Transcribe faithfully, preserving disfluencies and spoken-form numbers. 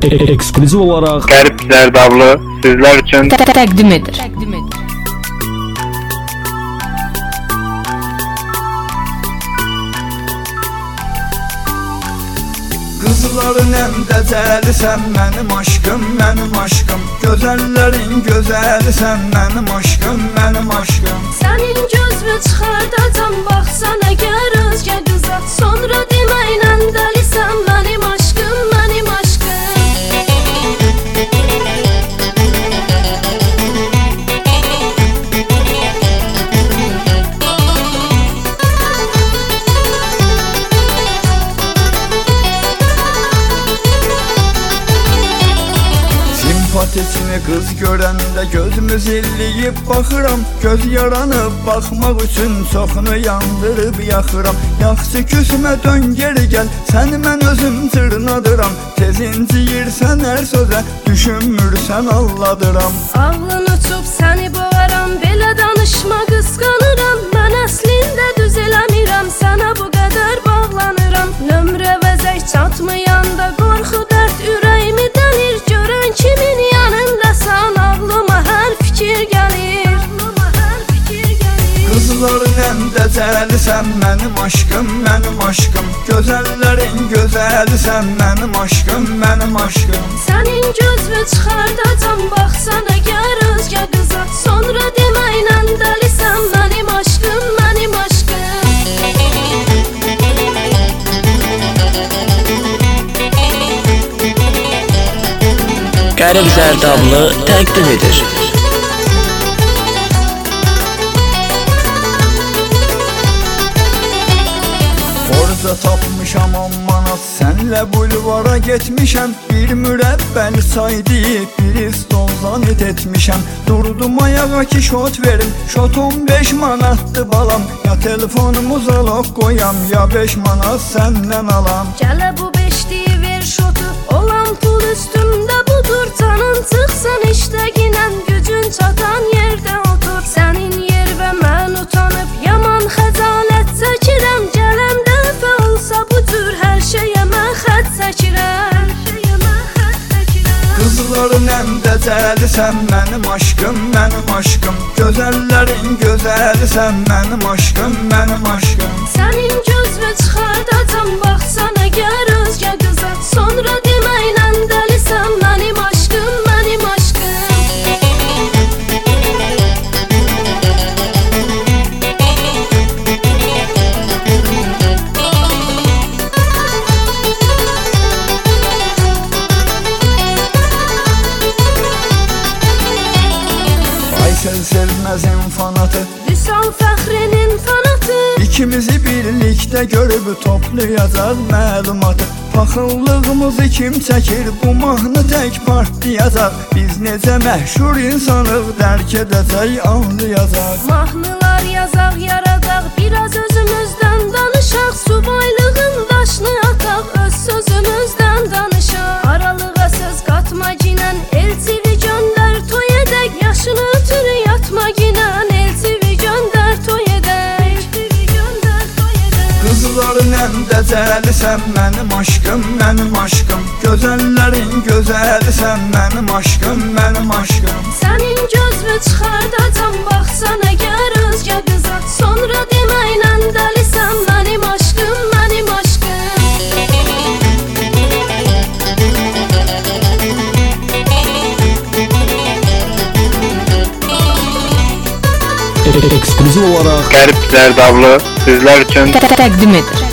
Ekskluziv olaraq Qərib Zərdablı sizlər üçün təqdim edir. Qızların əmdəcəlisən mənim aşkım, mənim aşkım. Gözəllərin gözəlisən mənim aşkım, mənim aşkım. Sənin gözünü çıxardacam, baxsana gər özgə qıza. Sonra deməklə dəlisən mənim aşkım, mənim aşkım. Simpatisini qız görəndə gözümü zilliyib baxıram. Göz yaranıb baxmaq üçün çoxunu yandırıb yaxıram. Yaxşı küsmə dön geri gəl, səni mən özüm cırnadıram. Tez inciyirsən hər sözə, düşünmürsən alladıram. Ağlın uçub səni boğaram, belə danışma qısqanıram. Mən əslində düz eləmirəm, sənə bu qədər bağlanıram. Nömrə vəzək çatmayanda qorxu dərd ürəyimi dəlir. Görən kimin yanındasan ağlıma hər fikir gəlir. Qızların əmdəcəlisən mənim aşkım, mənim aşkım. Gözəllərin gözəlisən mənim aşkım, mənim aşkım. Sənin gözünü çıxardacam, baxsana gər özgə qıza. Sonra deməklə dəlisən mənim aşkım, mənim aşkım. Qərib Zərdablı təqdim edir. Orada tapmışam on manat, sənlə bulvara getmişəm. Bir mürəbbəli çay deyib, bir stol zanit etmişəm. Durdum ayağa ki şot verim, şot on beş manatdı balam. Ya telefonumu zalog qoyam, ya beş manat səndən alam. Gələ bu beşliyi ver şotu, olan pul üstümdə budur. Canın çıxsın iştəginən, gücün çatan yerdə otur. Sənin yer və mən utanıb, yaman xəcalət çəkirəm. Gələn dəfə olsa bu cür hər şeyə mən xət çəkirəm. Qızların əmdəcəlisən mənim aşkım, mənim aşkım. Gözəllərin gözəlisən mənim aşkım, mənim aşkım. Sənin gözünü çıxardacam, baxsana gər özgə qıza. Sonra deməklə dəlisən mənim aşkım, mənim aşkım. Aysel Sevməzin fanatı, Vüsal Fəxrinin fanatı. İkimizi birlikdə görüb toplayacaq məlumatı. Paxıllığımızı kim çəkir, bu mahnı tək partlayacaq. Biz necə məşhur insanıq, dərk edəcək, anlayacaq. Mahnılar yazaq, yaradaq, biraz özümüzdən danışaq. Subaylığın daşını ataq, öz sözümüzdən danışaq. Aralığa söz qatma ginən, elçivi göndər toy edək. Yaşını ötürü yatma ginən, elçivi göndər toy edək. Qızların əmdəcəlisən mənim aşkım, mənim aşkım. Gözəllərin gözəlisən mənim aşkım, mənim aşkım. Sənin gözünü çıxardacam, baxsana gər özgə qıza. Sonra deməklə dəlisən mənim aşkım, mənim aşkım. ekskluziv olaraq Qərib Zərdablı sizlər üçün təqdim edir.